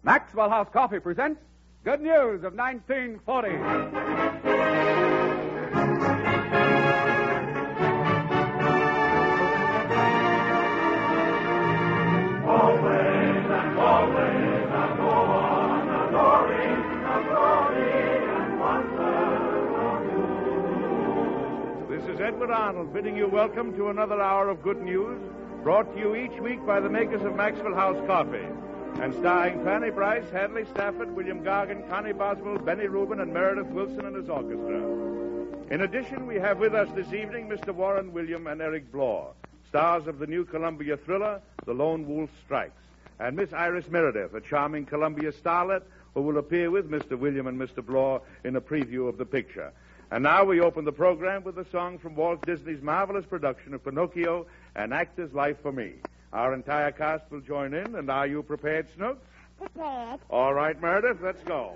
Maxwell House Coffee presents Good News of 1940. This is Edward Arnold bidding you welcome to another hour of good news, brought to you each week by the makers of Maxwell House Coffee, and starring Fanny Bryce, Hadley Stafford, William Gargan, Connie Boswell, Benny Rubin, and Meredith Wilson and his orchestra. In addition, we have with us this evening Mr. Warren William and Eric Blore, stars of the new Columbia thriller, The Lone Wolf Strikes, and Miss Iris Meredith, a charming Columbia starlet who will appear with Mr. William and Mr. Blore in a preview of the picture. And now we open the program with a song from Walt Disney's marvelous production of Pinocchio, An Actor's Life for Me. Our entire cast will join in, and are you prepared, Snooks? Prepared. All right, Meredith, let's go.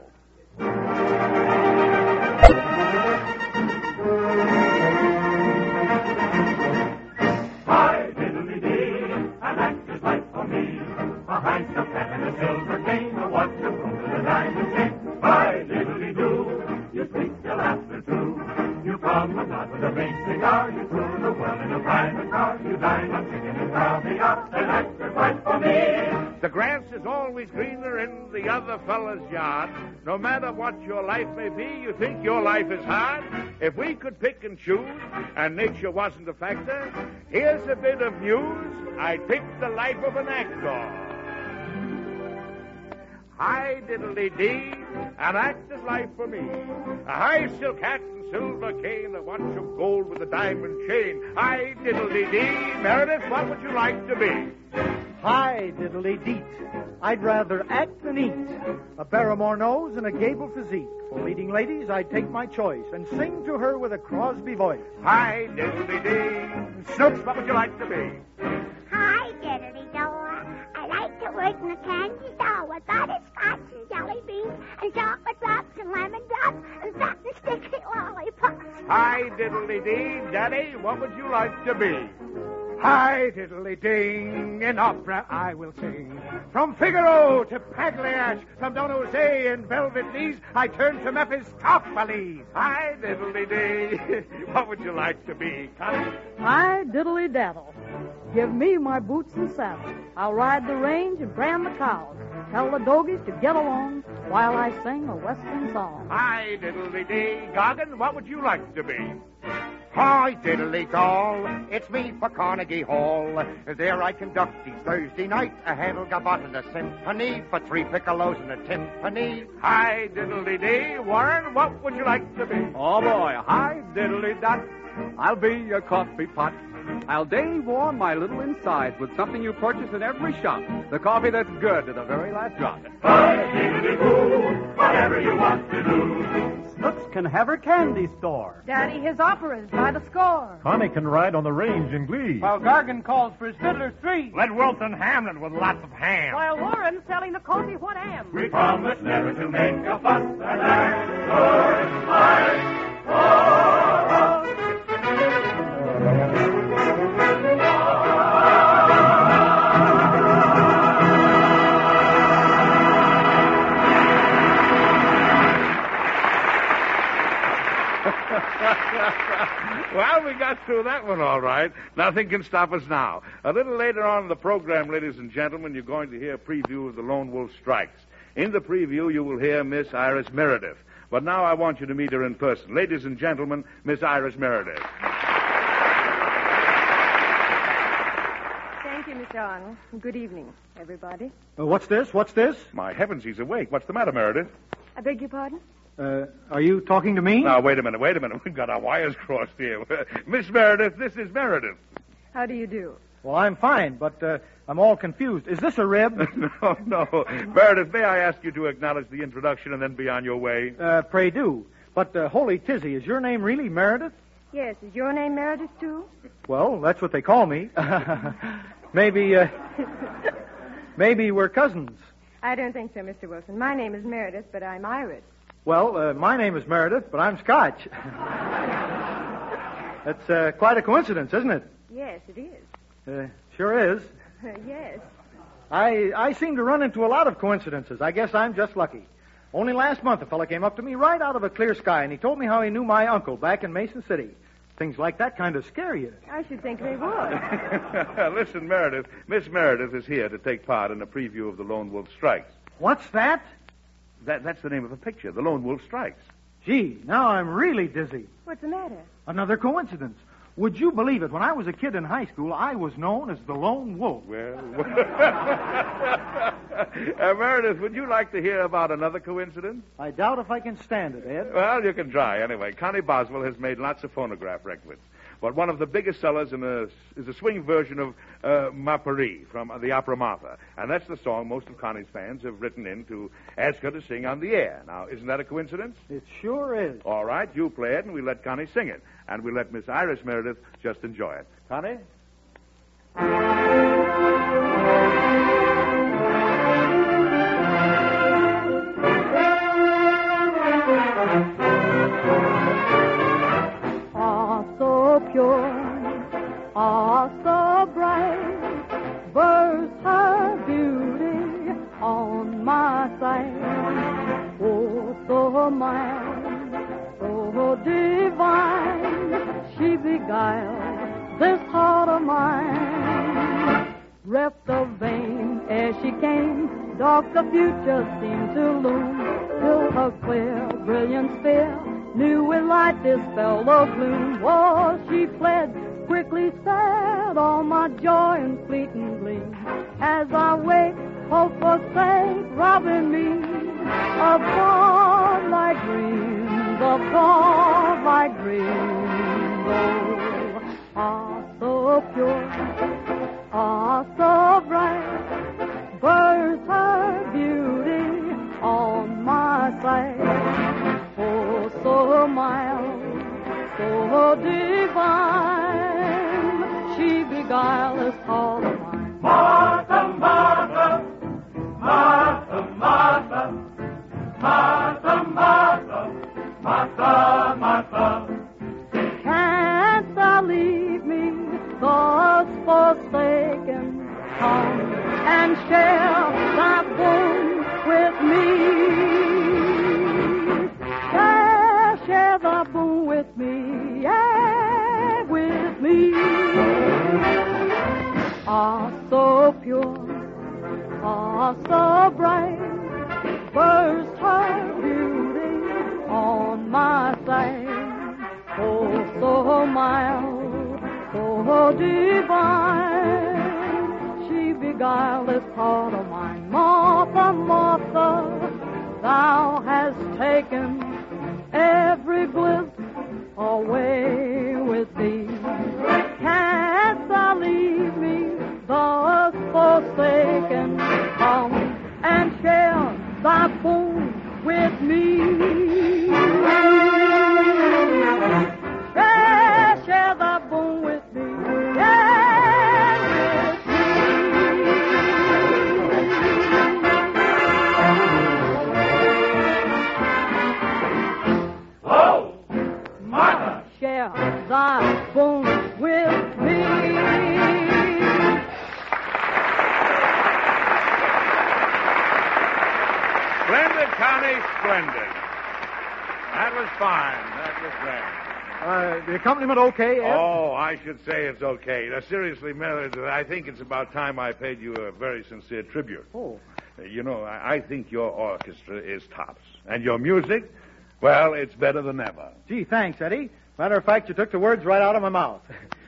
Hi, diddly-dee, an actor's life for me. A handsome cat and a silver cane, a waterproof and a diamond chain. Hi, diddly-doo, you speak your laughter true. You come and nod with a big cigar, you tour the world in a private car, you dine on chicken and caviar, an actor's life for me. The grass is always greener in the other fellow's yard. No matter what your life may be, you think your life is hard. If we could pick and choose, and nature wasn't a factor, here's a bit of news. I'd pick the life of an actor. Hi, diddly-dee, an actor's life for me. A high silk hat and silver cane, a watch of gold with a diamond chain. Hi, diddly-dee, Meredith, what would you like to be? Hi, diddly-deet. I'd rather act than eat. A Barrymore nose and a Gable physique. For leading ladies, I'd take my choice and sing to her with a Crosby voice. Hi, diddly-dee. Snooks, what would you like to be? Hi, diddly-door. I like to work in a candy store with butterscotch and jelly beans and chocolate drops and lemon drops and fat and sticky lollipops. Hi, diddly-dee. Daddy, what would you like to be? Hi, diddly-ding. In opera I will sing. From Figaro to Pagliacci, from Don Jose and Velvet Knees, I turn to Mephistopheles. Hi, diddly-dee. What would you like to be, Connie? Hi, diddly-daddle. Give me my boots and saddle. I'll ride the range and brand the cows. Tell the dogies to get along while I sing a western song. Hi, diddly-dee. Gargan, what would you like to be? Hi, diddly-doll, it's me for Carnegie Hall. There I conduct each Thursday night a Handel Gavotte and a symphony for 3 piccolos and a timpani. Hi, diddly-dee. Warren, what would you like to be? Oh, boy. Hi, diddly-dot. I'll be your coffee pot. I'll Dave warm my little insides with something you purchase in every shop. The coffee that's good to the very last drop. Hi, diddly-boo, whatever you want to do. Snooks can have her candy store. Daddy, his operas by the score. Connie can ride on the range in glee. While Gargan calls for his fiddler's three. Let Wilson Hamlet with lots of ham. While Warren's selling the coffee what am. We promise never to make a fuss, an actor's life for us. Well, we got through that one all right. Nothing can stop us now. A little later on in the program, ladies and gentlemen, you're going to hear a preview of The Lone Wolf Strikes. In the preview, you will hear Miss Iris Meredith. But now I want you to meet her in person. Ladies and gentlemen, Miss Iris Meredith. Thank you, Mr. Arnold. Good evening, everybody. What's this? What's this? My heavens, he's awake. What's the matter, Meredith? I beg your pardon? Are you talking to me? Now, wait a minute. We've got our wires crossed here. Miss Meredith, this is Meredith. How do you do? Well, I'm fine, but I'm all confused. Is this a rib? No. Meredith, may I ask you to acknowledge the introduction and then be on your way? Pray do. But, holy tizzy, is your name really Meredith? Yes, is your name Meredith, too? Well, that's what they call me. Maybe we're cousins. I don't think so, Mr. Wilson. My name is Meredith, but I'm Irish. Well, my name is Meredith, but I'm Scotch. That's quite a coincidence, isn't it? Yes, it is. Sure is. Yes. I seem to run into a lot of coincidences. I guess I'm just lucky. Only last month a fella came up to me right out of a clear sky, and he told me how he knew my uncle back in Mason City. Things like that kind of scare you. I should think they would. Listen, Meredith. Miss Meredith is here to take part in a preview of The Lone Wolf Strikes. What's that? That's the name of the picture, The Lone Wolf Strikes. Gee, now I'm really dizzy. What's the matter? Another coincidence. Would you believe it? When I was a kid in high school, I was known as the Lone Wolf. Well, Meredith, would you like to hear about another coincidence? I doubt if I can stand it, Ed. Well, you can try anyway. Connie Boswell has made lots of phonograph records. But one of the biggest sellers is a swing version of Ma Paris from the opera Martha. And that's the song most of Connie's fans have written in to ask her to sing on the air. Now, isn't that a coincidence? It sure is. All right, you play it, and we let Connie sing it. And we let Miss Iris Meredith just enjoy it. Connie? So bright, burst her beauty on my sight. Oh, so mild, so divine, she beguiled this heart of mine. Reft of vain as she came, dark the future seemed to loom, till her clear, brilliant sphere knew with light dispel the gloom. Was she fled, quickly sped all my joy and fleeting gleam. As I wait, hope forsake, robbing me of like dreams, of like dreams. Oh, so pure, so bright, burst her beauty on my sight. Oh, so mild, so divine, she beguiled this heart of mine. Martha, Martha, Martha, Martha, Martha, Martha, Martha, Martha. Canst thou leave me thus forsaken? Come and share thy boon with me. Share thy boon with me, yeah, with me. Ah, so pure, ah, so bright, burst her beauty on my sight. Oh, so mild, so divine, she beguiled this heart of mine. Martha, Martha, thou hast taken every bliss away with thee. Canst thou leave me thus forsaken? Come and share thy boon with me. Share thy boon with me. Share thy boon with me. Splendid, Connie, splendid. That was fine. That was grand. The accompaniment okay, Ed? Oh, I should say it's okay. Now, seriously, Meredith, I think it's about time I paid you a very sincere tribute. Oh. You know, I think your orchestra is tops. And your music, well, it's better than ever. Gee, thanks, Eddie. Matter of fact, you took the words right out of my mouth.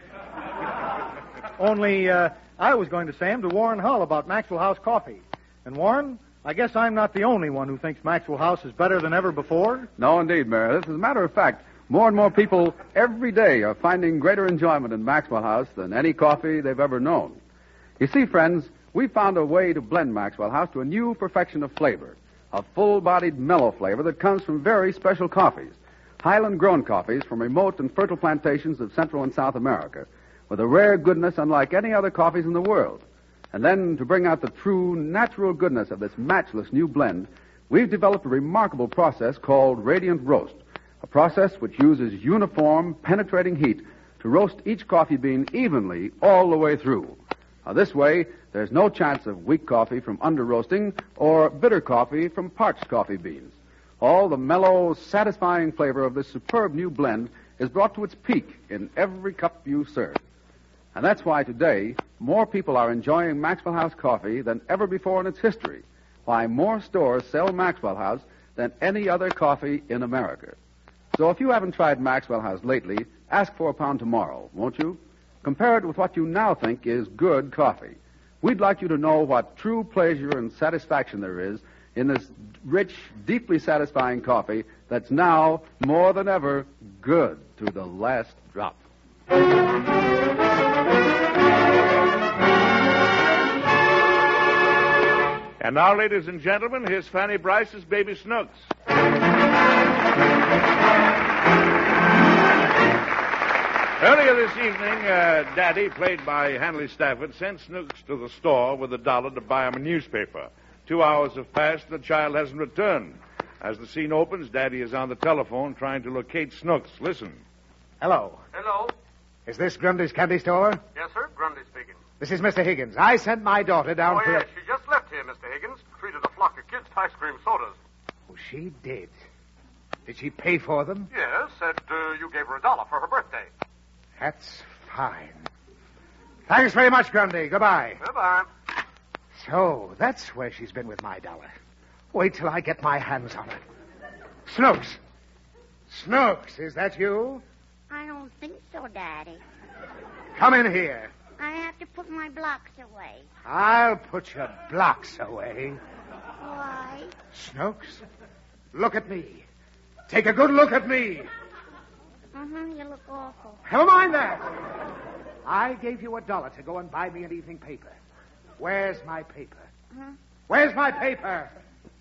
Only, I was going to say them to Warren Hull about Maxwell House coffee. And, Warren, I guess I'm not the only one who thinks Maxwell House is better than ever before. No, indeed, Meredith. As a matter of fact, more and more people every day are finding greater enjoyment in Maxwell House than any coffee they've ever known. You see, friends, we found a way to blend Maxwell House to a new perfection of flavor, a full-bodied, mellow flavor that comes from very special coffees. Highland-grown coffees from remote and fertile plantations of Central and South America, with a rare goodness unlike any other coffees in the world. And then, to bring out the true, natural goodness of this matchless new blend, we've developed a remarkable process called Radiant Roast, a process which uses uniform, penetrating heat to roast each coffee bean evenly all the way through. This way, there's no chance of weak coffee from under-roasting or bitter coffee from parched coffee beans. All the mellow, satisfying flavor of this superb new blend is brought to its peak in every cup you serve. And that's why today, more people are enjoying Maxwell House coffee than ever before in its history. Why more stores sell Maxwell House than any other coffee in America. So if you haven't tried Maxwell House lately, ask for a pound tomorrow, won't you? Compare it with what you now think is good coffee. We'd like you to know what true pleasure and satisfaction there is in this rich, deeply satisfying coffee that's now, more than ever, good to the last drop. And now, ladies and gentlemen, here's Fanny Bryce's Baby Snooks. Earlier this evening, Daddy, played by Hanley Stafford, sent Snooks to the store with $1 to buy him a newspaper. 2 hours have passed, the child hasn't returned. As the scene opens, Daddy is on the telephone trying to locate Snooks. Listen. Hello. Hello? Is this Grundy's candy store? Yes, sir. Grundy speaking. This is Mr. Higgins. I sent my daughter down for... yes, she just left here, Mr. Higgins. Treated a flock of kids to ice cream sodas. Oh, she did. Did she pay for them? Yes, said you gave her $1 for her birthday. That's fine. Thanks very much, Grundy. Goodbye. Goodbye. So, that's where she's been with my dollar. Wait till I get my hands on her. Snooks. Snooks, is that you? I don't think so, Daddy. Come in here. I have to put my blocks away. I'll put your blocks away. Why? Snooks, look at me. Take a good look at me. You look awful. Never mind that. I gave you $1 to go and buy me an evening paper. Where's my paper? Where's my paper?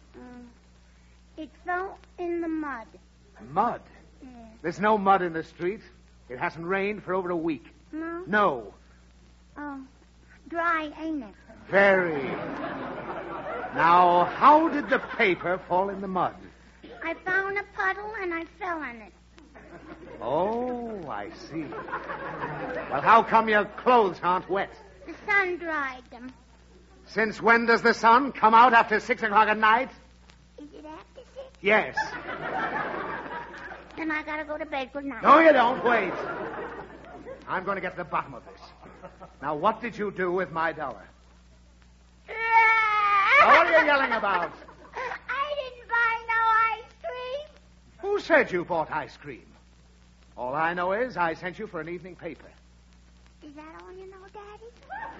It fell in the mud. Mud? Yeah. There's no mud in the street. It hasn't rained for over a week. No? No. Oh, dry, ain't it? Very. Now, how did the paper fall in the mud? I found a puddle and I fell in it. Oh, I see. Well, how come your clothes aren't wet? The sun dried them. Since when does the sun come out after 6 o'clock at night? Is it after 6? Yes. Then I gotta go to bed. Good night. No, you don't. Wait. I'm going to get to the bottom of this. Now, what did you do with my $1? What are you yelling about? I didn't buy no ice cream. Who said you bought ice cream? All I know is I sent you for an evening paper. Is that all you know, Daddy?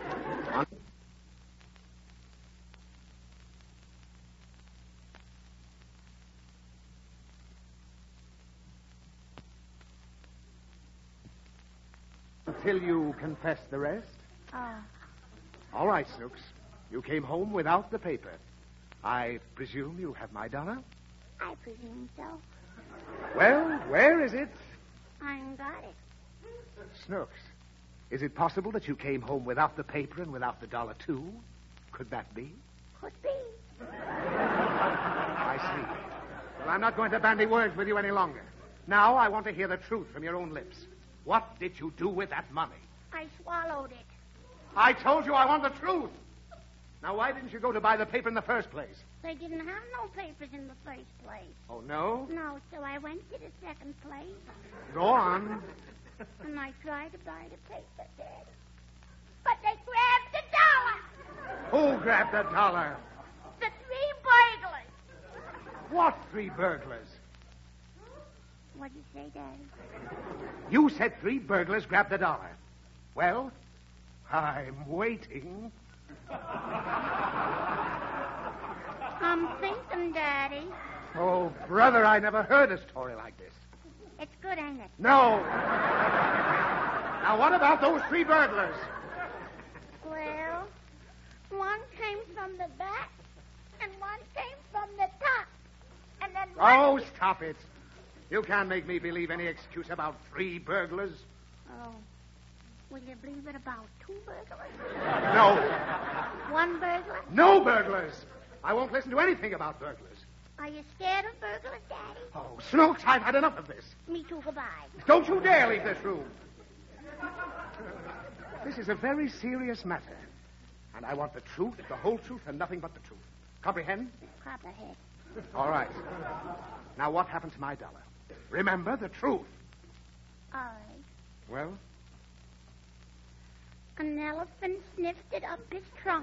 Until you confess the rest? All right, Snooks. You came home without the paper. I presume you have my $1? I presume so. Well, where is it? I ain't got it. Snooks, is it possible that you came home without the paper and without the $1, too? Could that be? Could be. I see. Well, I'm not going to bandy words with you any longer. Now I want to hear the truth from your own lips. What did you do with that money? I swallowed it. I told you I want the truth. Now, why didn't you go to buy the paper in the first place? They didn't have no papers in the first place. Oh, no? No, so I went to the second place. Go on. And I tried to buy the paper, Daddy. But they grabbed the $1. Who grabbed the $1? The 3 burglars. What 3 burglars? What'd you say, Daddy? You said 3 burglars grabbed the $1. Well, I'm waiting. I'm thinking, Daddy. Oh, brother, I never heard a story like this. It's good, ain't it? No. Now, what about those 3 burglars? Well, one came from the back, and one came from the top. And then one... Oh, stop it. You can't make me believe any excuse about 3 burglars. Oh. Will you believe it about 2 burglars? No. 1 burglar? No burglars. I won't listen to anything about burglars. Are you scared of burglars, Daddy? Oh, Snooks, I've had enough of this. Me too, goodbye. Don't you dare leave this room. This is a very serious matter. And I want the truth, the whole truth, and nothing but the truth. Comprehend? Copperhead. All right. Now, what happened to my dollar? Remember the truth. All right. Well? An elephant sniffed it up his trunk.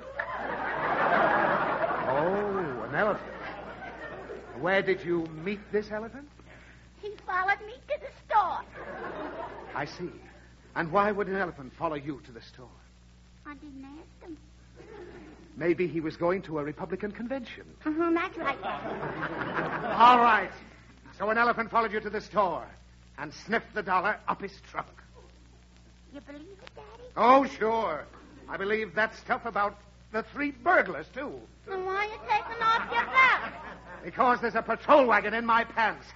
Oh, an elephant. Where did you meet this elephant? He followed me to the store. I see. And why would an elephant follow you to the store? I didn't ask him. Maybe he was going to a Republican convention. That's right. All right. So an elephant followed you to the store and sniffed the dollar up his trunk. You believe it, Daddy? Oh, sure. I believe that stuff about the 3 burglars, too. Then why are you taking off your belt? Because there's a patrol wagon in my pants.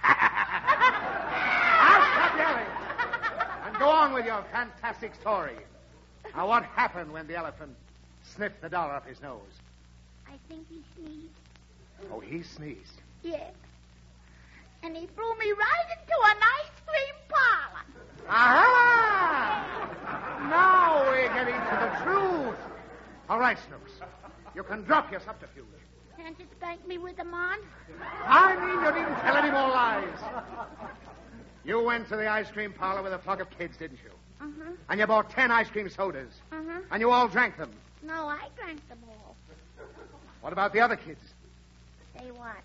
Now stop yelling. And go on with your fantastic story. Now, what happened when the elephant sniffed the dollar up his nose? I think he sneezed. Oh, he sneezed. Yes. And he threw me right into an ice cream parlor. Aha! Now we're getting to the truth. All right, Snooks. You can drop your subterfuge. Can't you spank me with them on? I mean, you didn't tell any more lies. You went to the ice cream parlor with a flock of kids, didn't you? Uh-huh. And you bought 10 ice cream sodas. Uh-huh. And you all drank them. No, I drank them all. What about the other kids? They watched.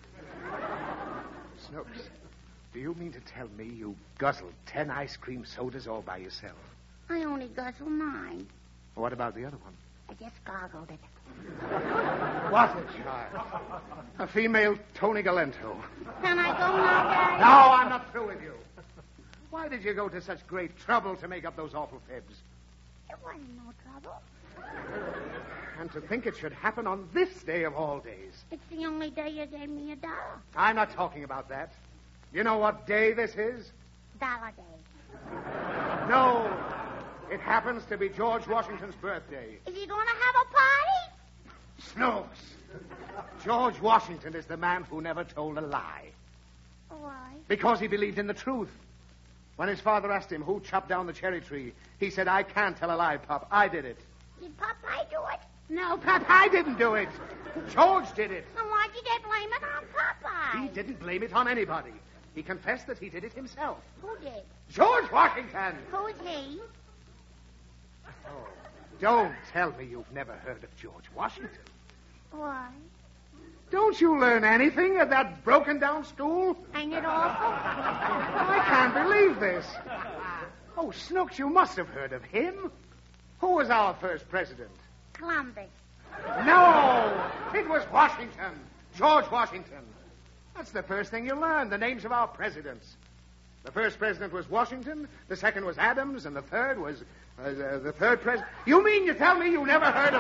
Snooks, do you mean to tell me you guzzled 10 ice cream sodas all by yourself? I only guzzled 9. What about the other one? I just goggled it. What a child. A female Tony Galento. Can I go now, Daddy? No, I'm not through with you. Why did you go to such great trouble to make up those awful fibs? It wasn't no trouble. And to think it should happen on this day of all days. It's the only day you gave me $1. I'm not talking about that. You know what day this is? Dollar Day. No. It happens to be George Washington's birthday. Is he going to have a party? Snooks. George Washington is the man who never told a lie. Why? Because he believed in the truth. When his father asked him who chopped down the cherry tree, he said, I can't tell a lie, Pop. I did it. Did Popeye do it? No, Popeye didn't do it. George did it. Then why'd you get blame it on Popeye? He didn't blame it on anybody. He confessed that he did it himself. Who did? George Washington. Who's he? Oh, don't tell me you've never heard of George Washington. Why? Don't you learn anything at that broken-down school? Ain't it awful? I can't believe this. Oh, Snooks, you must have heard of him. Who was our first president? Columbus. No, it was Washington. George Washington. That's the first thing you learn, the names of our presidents. The first president was Washington, the second was Adams, and the third was... the third president... You mean you tell me you never heard of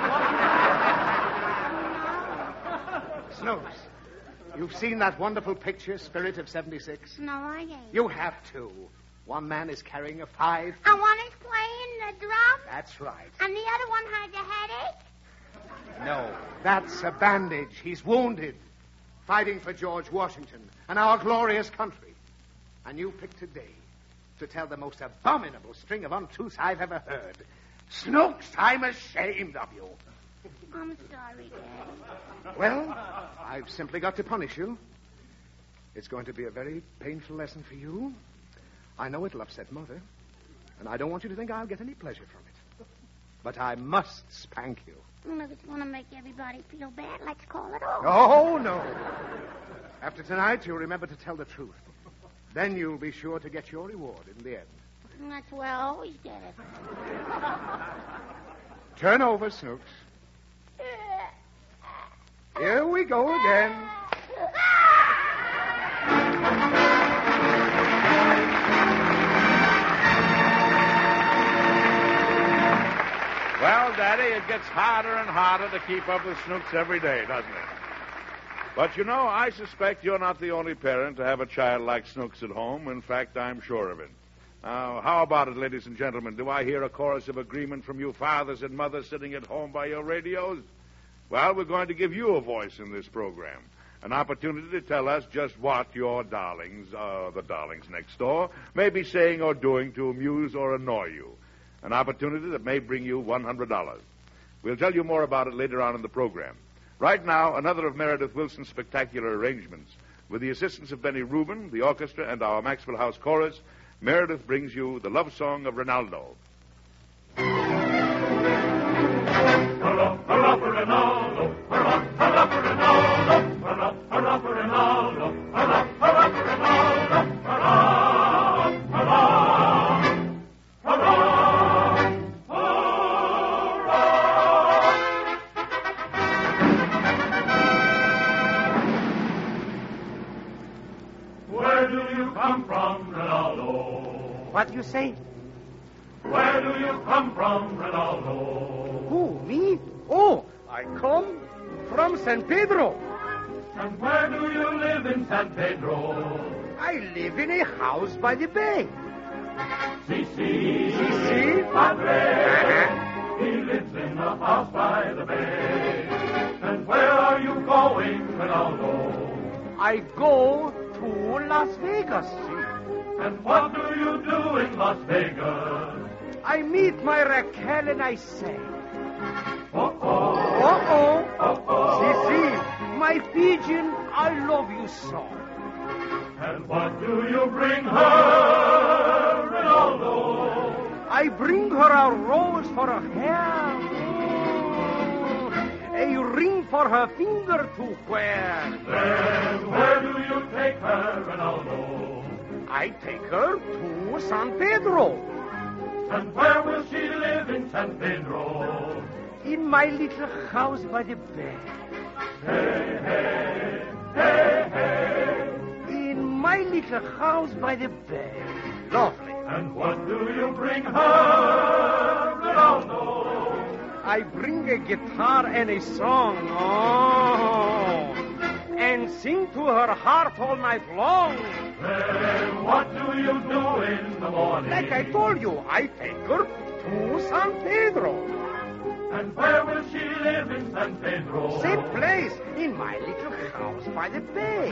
Washington? Snooks, you've seen that wonderful picture, Spirit of 76? No, I ain't. You have to. One man is carrying a 5. And one is playing the drum? That's right. And the other one has a headache? No, that's a bandage. He's wounded. Fighting for George Washington and our glorious country. And you picked today to tell the most abominable string of untruths I've ever heard. Snooks, I'm ashamed of you. I'm sorry, Daddy. Well, I've simply got to punish you. It's going to be a very painful lesson for you. I know it'll upset Mother, and I don't want you to think I'll get any pleasure from it. But I must spank you. Well, if it's going to make everybody feel bad, let's call it off. Oh, no. After tonight, you'll remember to tell the truth. Then you'll be sure to get your reward in the end. That's where I always get it. Turn over, Snooks. Here we go again. Well, Daddy, it gets harder and harder to keep up with Snooks every day, doesn't it? But, you know, I suspect you're not the only parent to have a child like Snooks at home. In fact, I'm sure of it. Now, how about it, ladies and gentlemen? Do I hear a chorus of agreement from you fathers and mothers sitting at home by your radios? Well, we're going to give you a voice in this program. An opportunity to tell us just what your darlings, the darlings next door, may be saying or doing to amuse or annoy you. An opportunity that may bring you $100. We'll tell you more about it later on in the program. Right now, another of Meredith Wilson's spectacular arrangements. With the assistance of Benny Rubin, the orchestra, and our Maxwell House chorus, Meredith brings you the love song of Ronaldo. Hurrah, hurrah for Ronaldo! Hurrah, hurrah for Ronaldo! Hurrah, hurrah for Ronaldo! Hurrah, hurrah for Ronaldo! Hurrah, hurrah, hurrah, hurrah! Where do you come from, Ronaldo? What do you say? Where do you come from, Ronaldo? Who, me? Oh, I come from San Pedro. And where do you live in San Pedro? I live in a house by the bay. Si, Padre. He lives in a house by the bay. And where are you going, Ronaldo? I go to Las Vegas. And what do you do in Las Vegas? I meet my Raquel and I say, Oh-oh. Si, my pigeon, I love you so. And what do you bring her, Ronaldo? I bring her a rose for her hair, a ring for her finger to wear. Then where do you take her, Ronaldo? I take her to San Pedro. And where will she live in San Pedro? In my little house by the bay. Hey, hey, hey, hey. In my little house by the bay. Lovely. And what do you bring her, Ronaldo? I bring a guitar and a song. Oh. And sing to her heart all night long. Then what do you do in the morning? Like I told you, I take her to San Pedro. And where will she live in San Pedro? Same place, in my little house by the bay.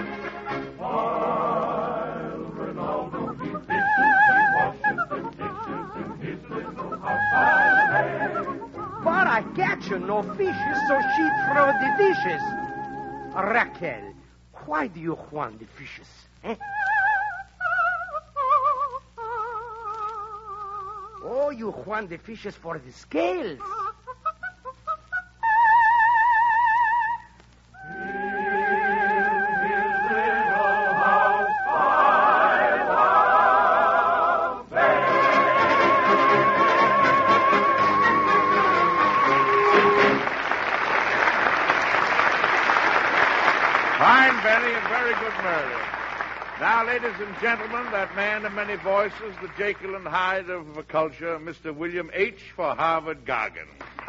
While Ronaldo eats dishes, he washes the dishes in his little house by the bay. But I catch her no fishes, so she throw the dishes. Raquel, why do you want the fishes? Eh? Oh, you want the fishes for the scales. Fine, Benny, and very good murder. Now, ladies and gentlemen, that man of many voices, the Jekyll and Hyde of culture, Mr. William H. for Harvard Gargan.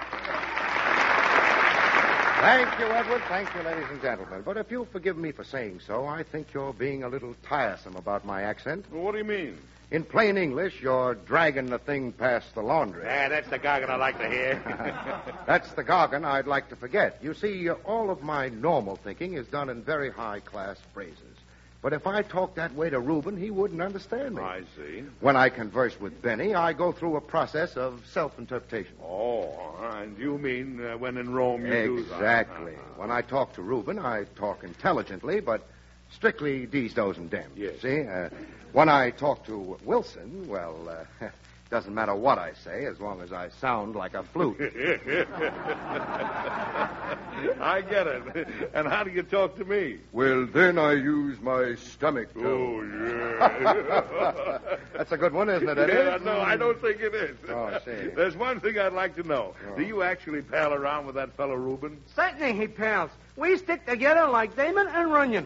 Thank you, Edward. Thank you, ladies and gentlemen. But if you'll forgive me for saying so, I think you're being a little tiresome about my accent. Well, what do you mean? In plain English, you're dragging the thing past the laundry. Yeah, that's the Gargan I like to hear. That's the Gargan I'd like to forget. You see, all of my normal thinking is done in very high-class phrases. But if I talked that way to Reuben, he wouldn't understand me. I see. When I converse with Benny, I go through a process of self-interpretation. Oh, and you mean when in Rome you do that. Exactly. When I talk to Reuben, I talk intelligently, but strictly D's, do's, and Dems. Yes. See? When I talk to Wilson, well, doesn't matter what I say as long as I sound like a flute. I get it. And how do you talk to me? Well, then I use my stomach. Oh, yeah. That's a good one, isn't it, Eddie? Yeah, no, I don't think it is. Oh, I see. There's one thing I'd like to know. Oh. Do you actually pal around with that fellow Reuben? Certainly he pals. We stick together like Damon and Runyon.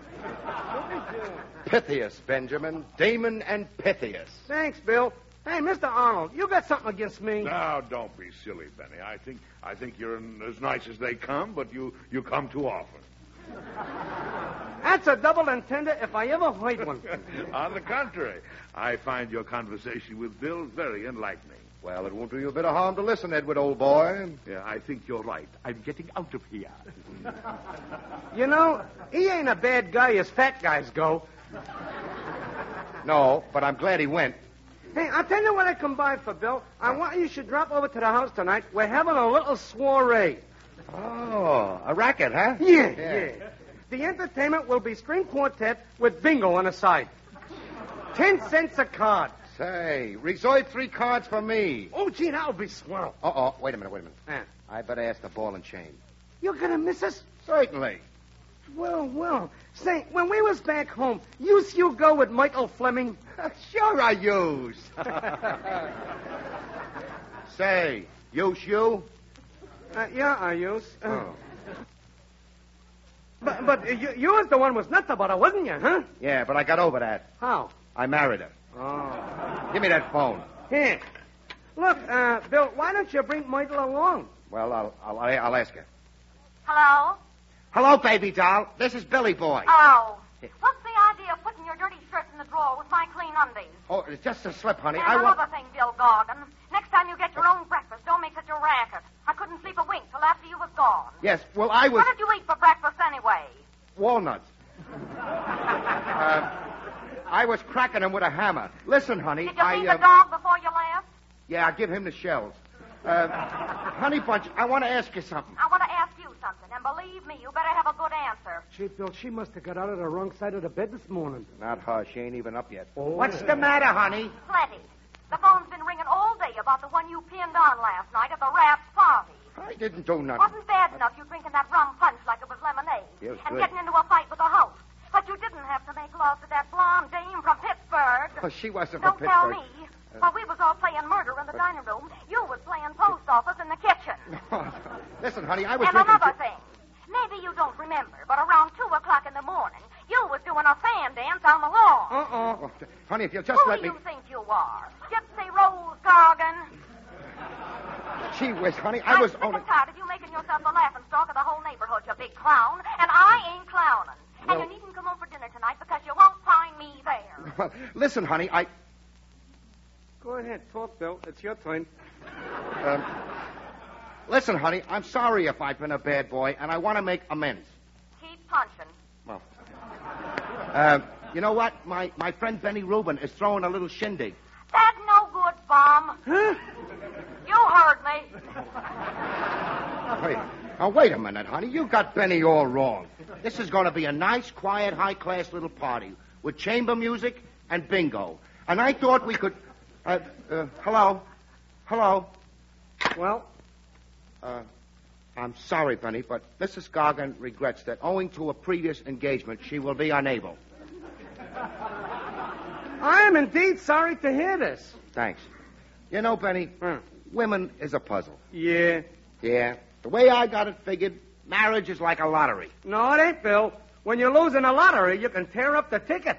Pythias, Benjamin. Damon and Pythias. Thanks, Bill. Hey, Mr. Arnold, you got something against me? Now, don't be silly, Benny. I think you're as nice as they come, but you come too often. That's a double entender if I ever heard one. On the contrary, I find your conversation with Bill very enlightening. Well, it won't do you a bit of harm to listen, Edward, old boy. Yeah, I think you're right. I'm getting out of here. You know, he ain't a bad guy as fat guys go. No, but I'm glad he went. Hey, I'll tell you what I come by for, Bill. I want you should drop over to the house tonight. We're having a little soiree. Oh, a racket, huh? Yeah. The entertainment will be string quartet with bingo on the side. 10 cents a card. Say, reserve 3 cards for me. Oh, gee, that'll be swell. Uh-oh, wait a minute. I better ask the ball and chain. You're going to miss us? Certainly. Well. Say, when we was back home, you go with Michael Fleming? Sure I use. Say, you? Yeah, I use. Oh. But you was the one was nuts about her, wasn't you, huh? Yeah, but I got over that. How? I married her. Oh. Give me that phone. Here. Look, Bill, why don't you bring Michael along? Well, I'll ask her. Hello? Hello, baby doll. This is Billy Boy. Oh. What's the idea of putting your dirty shirts in the drawer with my clean undies? Oh, it's just a slip, honey. And another thing, Bill Gorgon. Next time you get your own breakfast, don't make such a racket. I couldn't sleep a wink till after you was gone. Yes, well, I was... What did you eat for breakfast anyway? Walnuts. I was cracking them with a hammer. Listen, honey, Did you feed the dog before you left? Yeah, I give him the shells. Honey Bunch, I want to ask you something. I want to ask you something, and believe me, you better have a good answer. Gee, Bill, she must have got out of the wrong side of the bed this morning. Not her. She ain't even up yet. Oh. What's the matter, honey? Plenty. The phone's been ringing all day about the one you pinned on last night at the Raps party. I didn't do nothing. Wasn't bad enough you drinking that rum punch like it was lemonade. Yes, and good. getting into a fight with the host. But you didn't have to make love to that blonde dame from Pittsburgh. Oh, she wasn't Don't from tell Pittsburgh. me. While we was all playing murder in the dining room, you was playing post office in the kitchen. Listen, honey, I was And drinking... another thing. Maybe you don't remember, but around 2 o'clock in the morning, you was doing a fan dance on the lawn. Oh, honey, if you'll just Who let do me... you think you are? Gypsy Rose Gargan? Gee whiz, honey, I'm I was sick only... and tired of you making yourself the laughing stock of the whole neighborhood, you big clown. And I ain't clowning. Well- And you needn't come home for dinner tonight because you won't find me there. Well, listen, honey, I... Go ahead, talk, Bill. It's your turn. Listen, honey, I'm sorry if I've been a bad boy, and I want to make amends. Keep punching. Well, you know what? My friend Benny Rubin is throwing a little shindig. That's no good, Bum. Huh? You heard me. Wait a minute, honey. You got Benny all wrong. This is going to be a nice, quiet, high-class little party with chamber music and bingo. And I thought we could... hello? Well? I'm sorry, Benny, but Mrs. Gargan regrets that owing to a previous engagement, she will be unable. I am indeed sorry to hear this. Thanks. You know, Benny, women is a puzzle. Yeah. Yeah. The way I got it figured, marriage is like a lottery. No, it ain't, Bill. When you lose in a lottery, you can tear up the ticket.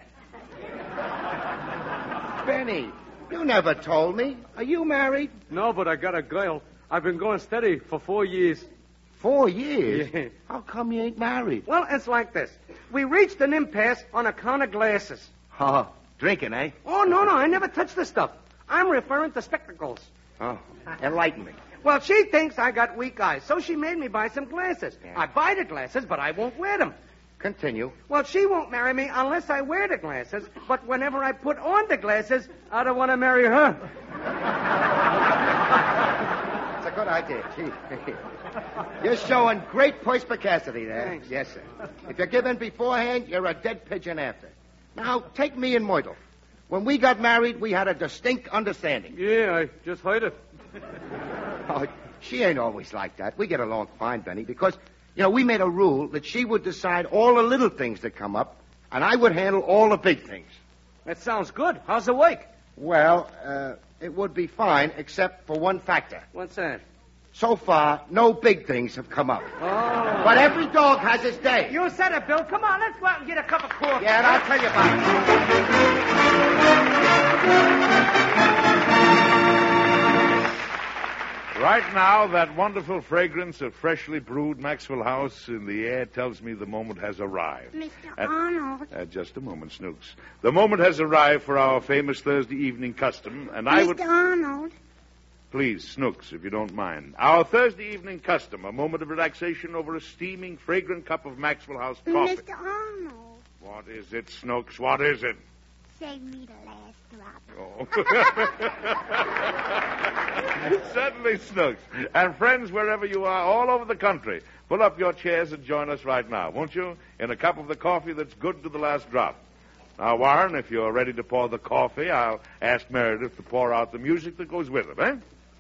Benny, you never told me. Are you married? No, but I got a girl. I've been going steady for 4 years. 4 years? Yeah. How come you ain't married? Well, it's like this. We reached an impasse on account of glasses. Oh, drinking, eh? Oh, no, I never touched the stuff. I'm referring to spectacles. Oh, enlighten me. Well, she thinks I got weak eyes, so she made me buy some glasses. Yeah. I buy the glasses, but I won't wear them. Continue. Well, she won't marry me unless I wear the glasses, but whenever I put on the glasses, I don't want to marry her. It's a good idea. Gee. You're showing great perspicacity there. Thanks. Yes, sir. If you give in beforehand, you're a dead pigeon after. Now, take me and Myrtle. When we got married, we had a distinct understanding. Yeah, I just heard it. Oh, she ain't always like that. We get along fine, Benny, because, we made a rule that she would decide all the little things that come up, and I would handle all the big things. That sounds good. How's the wake? Well, it would be fine, except for one factor. What's that? So far, no big things have come up. Oh. But every dog has its day. You said it, Bill. Come on, let's go out and get a cup of coffee. Yeah, and I'll tell you about it. Right now, that wonderful fragrance of freshly brewed Maxwell House in the air tells me the moment has arrived. Mr. Arnold. Just a moment, Snooks. The moment has arrived for our famous Thursday evening custom, and I would... Mr. Arnold. Please, Snooks, if you don't mind. Our Thursday evening custom, a moment of relaxation over a steaming, fragrant cup of Maxwell House coffee. Mr. Arnold. What is it, Snooks? What is it? save me the last drop. Oh. Certainly, Snooks. And friends, wherever you are, all over the country, pull up your chairs and join us right now, won't you? In a cup of the coffee that's good to the last drop. Now, Warren, if you're ready to pour the coffee, I'll ask Meredith to pour out the music that goes with it, eh?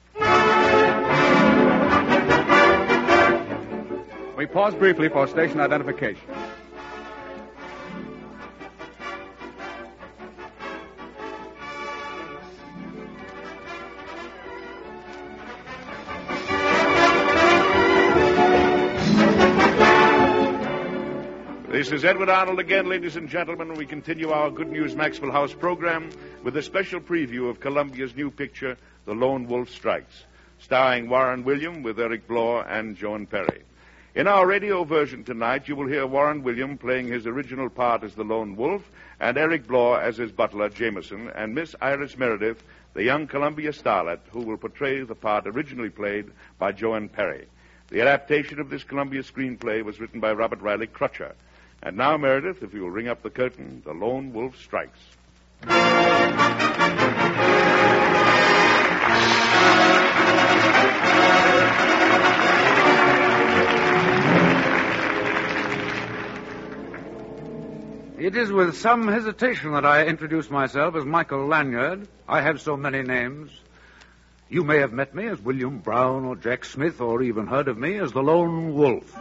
We pause briefly for station identification. This is Edward Arnold again, ladies and gentlemen. We continue our Good News Maxwell House program with a special preview of Columbia's new picture, The Lone Wolf Strikes, starring Warren William with Eric Blore and Joan Perry. In our radio version tonight, you will hear Warren William playing his original part as the Lone Wolf and Eric Blore as his butler, Jameson, and Miss Iris Meredith, the young Columbia starlet, who will portray the part originally played by Joan Perry. The adaptation of this Columbia screenplay was written by Robert Riley Crutcher. And now, Meredith, if you'll ring up the curtain, The Lone Wolf Strikes. It is with some hesitation that I introduce myself as Michael Lanyard. I have so many names. You may have met me as William Brown or Jack Smith, or even heard of me as the Lone Wolf.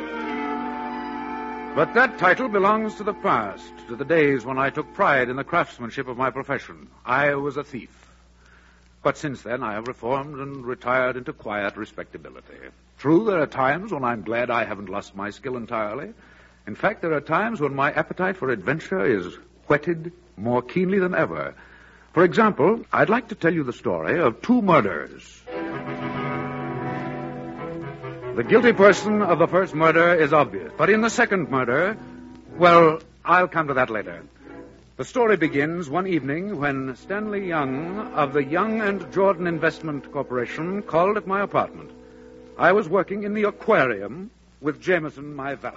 But that title belongs to the past, to the days when I took pride in the craftsmanship of my profession. I was a thief. But since then, I have reformed and retired into quiet respectability. True, there are times when I'm glad I haven't lost my skill entirely. In fact, there are times when my appetite for adventure is whetted more keenly than ever. For example, I'd like to tell you the story of two murders. The guilty person of the first murder is obvious. But in the second murder, well, I'll come to that later. The story begins one evening when Stanley Young of the Young and Jordan Investment Corporation called at my apartment. I was working in the aquarium with Jameson, my valet.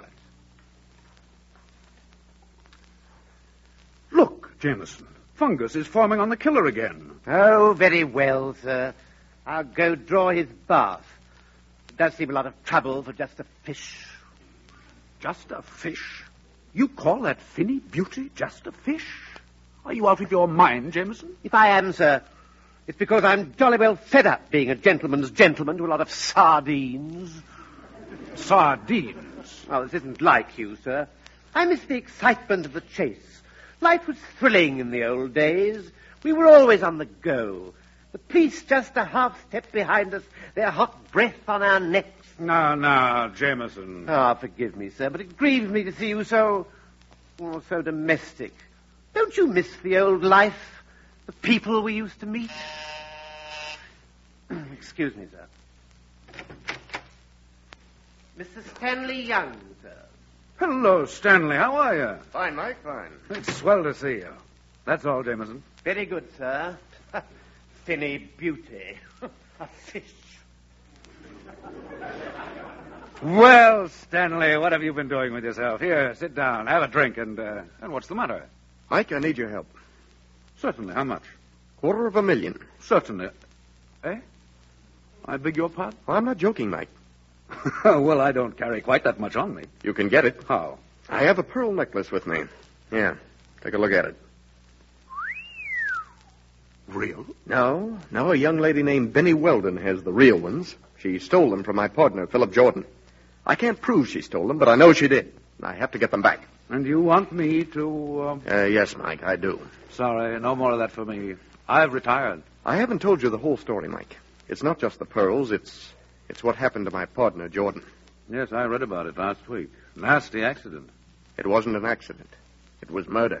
Look, Jameson, fungus is forming on the killer again. Oh, very well, sir. I'll go draw his bath. It does seem a lot of trouble for just a fish. Just a fish? You call that finny beauty just a fish? Are you out of your mind, Jameson? If I am, sir, it's because I'm jolly well fed up being a gentleman's gentleman to a lot of sardines. Sardines? Oh, this isn't like you, sir. I miss the excitement of the chase. Life was thrilling in the old days. We were always on the go. The police just a half step behind us, their hot breath on our necks. Now, Jameson. Ah, forgive me, sir, but it grieves me to see you so domestic. Don't you miss the old life? The people we used to meet? Excuse me, sir. Mr. Stanley Young, sir. Hello, Stanley. How are you? Fine, Mike, fine. It's swell to see you. That's all, Jameson. Very good, sir. Finny beauty. A fish. Well, Stanley, what have you been doing with yourself? Here, sit down, have a drink, and what's the matter? Mike, I need your help. Certainly. How much? $250,000. Certainly. Eh? I beg your pardon? Well, I'm not joking, Mike. Well, I don't carry quite that much on me. You can get it. How? I have a pearl necklace with me. Yeah, take a look at it. Real? No, a young lady named Benny Weldon has the real ones. She stole them from my partner, Philip Jordan. I can't prove she stole them, but I know she did. I have to get them back. And you want me to, Yes, Mike, I do. Sorry, no more of that for me. I've retired. I haven't told you the whole story, Mike. It's not just the pearls, it's what happened to my partner, Jordan. Yes, I read about it last week. Nasty accident. It wasn't an accident. It was murder.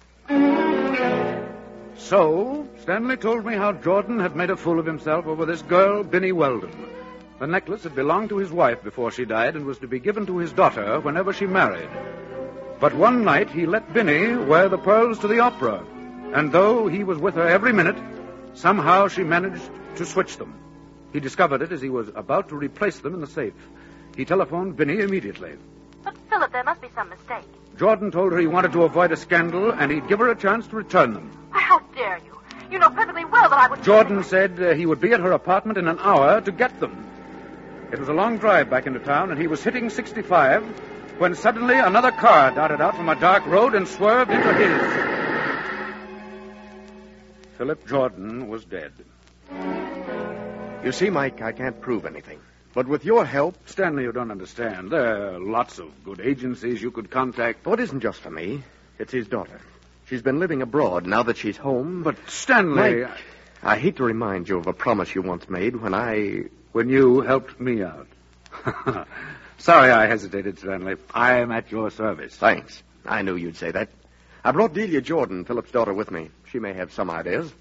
So, Stanley told me how Jordan had made a fool of himself over this girl, Benny Weldon. The necklace had belonged to his wife before she died and was to be given to his daughter whenever she married. But one night he let Benny wear the pearls to the opera. And though he was with her every minute, somehow she managed to switch them. He discovered it as he was about to replace them in the safe. He telephoned Benny immediately. But, Philip, there must be some mistake. Jordan told her he wanted to avoid a scandal, and he'd give her a chance to return them. How dare you? You know perfectly well that I would... Jordan said he would be at her apartment in an hour to get them. It was a long drive back into town, and he was hitting 65 when suddenly another car darted out from a dark road and swerved into his. Philip Jordan was dead. You see, Mike, I can't prove anything. But with your help... Stanley, you don't understand. There are lots of good agencies you could contact. Oh, it isn't just for me. It's his daughter. She's been living abroad now that she's home. But, Stanley... Mike, I hate to remind you of a promise you once made when you helped me out. Sorry I hesitated, Stanley. I am at your service. Thanks. I knew you'd say that. I brought Delia Jordan, Philip's daughter, with me. She may have some ideas.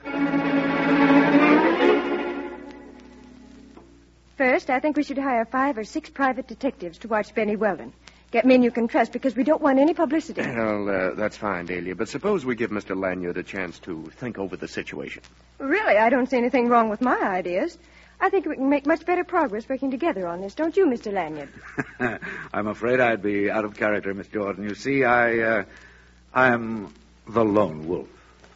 First, I think we should hire 5 or 6 private detectives to watch Benny Weldon. Get men you can trust, because we don't want any publicity. Well, that's fine, Delia. But suppose we give Mr. Lanyard a chance to think over the situation. Really, I don't see anything wrong with my ideas. I think we can make much better progress working together on this, don't you, Mr. Lanyard? I'm afraid I'd be out of character, Miss Jordan. You see, I am the lone wolf.